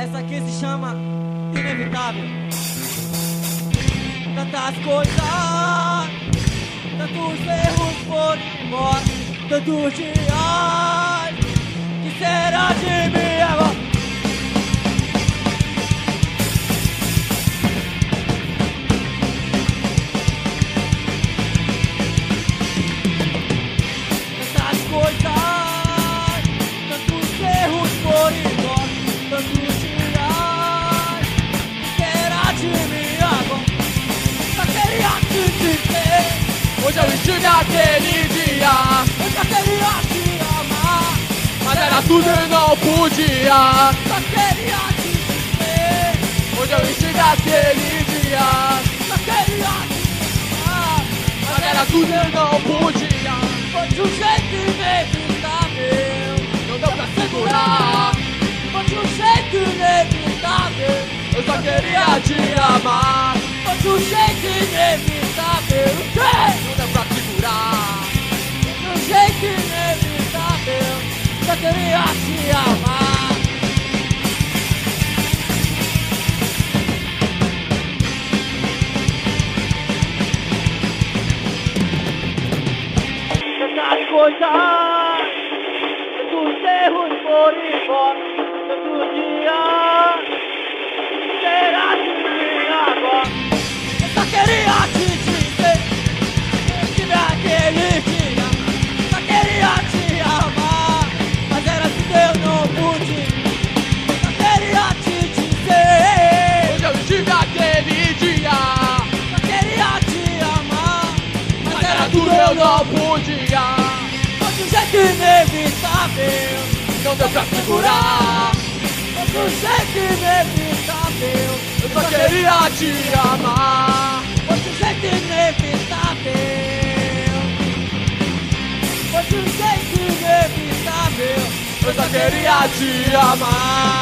Essa aqui se chama Inevitável. Tantas coisas, tantos erros foram embora, tantos dias, que será de mim agora? Tantas coisas, tantos erros foram embora, tantos dias, que será de mim agora? Só queria te dizer, Hoje eu estive aquele dia, eu só queria te amar, mas era tudo e não podia. só queria te dizer, Hoje eu estive aquele dia, só queria te amar, mas era tudo e não podia. foi de um jeito inevitável, Não deu pra segurar, foi de um jeito inevitável, eu só queria te amar. foi de um jeito inevitável, Não deu pra segurar, de um jeito inevitável, só queria te amar. Tantas coisas, tantos erros foram embora, tantos dias, será de mim agora? Eu só queria te dizer, eu tive aquele dia, só queria te amar, mas era tudo eu não pude. Eu só queria te dizer, hoje eu estive aquele dia, só queria te amar, mas era tudo e eu não podia. foi de um jeito inevitável, Não deu pra segurar, foi de um jeito inevitável, eu só queria te amar. foi de um jeito inevitável, foi de um jeito inevitável, Eu só queria te amar.